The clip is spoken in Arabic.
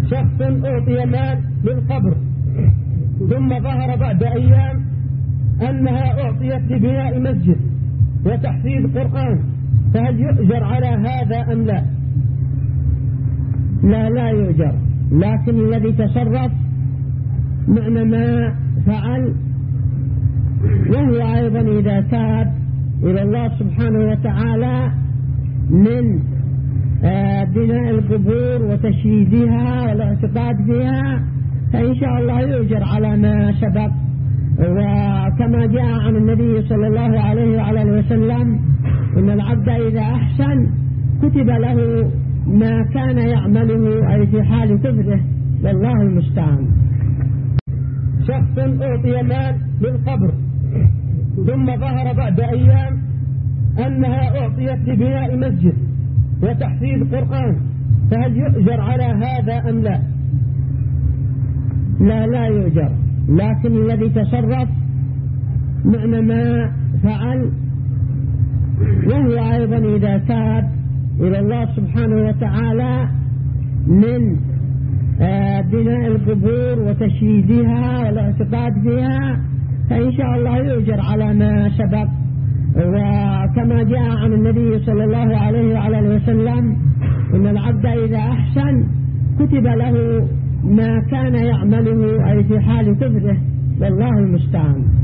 شخص أعطي مال للقبر ثم ظهر بعد أيام أنها أعطيت لبناء مسجد وتحفيظ قرآن، فهل يؤجر على هذا أم لا؟ لا يؤجر، لكن الذي تصرف معنى ما فعل، وهو أيضا إذا تاب إلى الله سبحانه وتعالى من بناء القبور وتشييدها والاعتقاد فيها فإن شاء الله يؤجر على ما سبق. وكما جاء عن النبي صلى الله عليه وعلى اله وسلم إن العبد إذا أحسن كتب له ما كان يعمله أي في حال كفره، والله المستعان. شخص أعطي مال للقبر ثم ظهر بعد أيام أنها أعطيت لبناء مسجد وتحفيظ قرآن، فهل يؤجر على هذا أم لا؟ لا يؤجر، لكن الذي تصرف معنى ما فعل، وهو أيضا إذا تاب إلى الله سبحانه وتعالى من بناء القبور وتشييدها والاعتقاد فيها فإن شاء الله يؤجر على ما سبق. وكما جاء عن النبي صلى الله عليه وعلى اله وسلم إن العبد إذا أحسن كتب له ما كان يعمله أي في حال كفره، والله المستعان.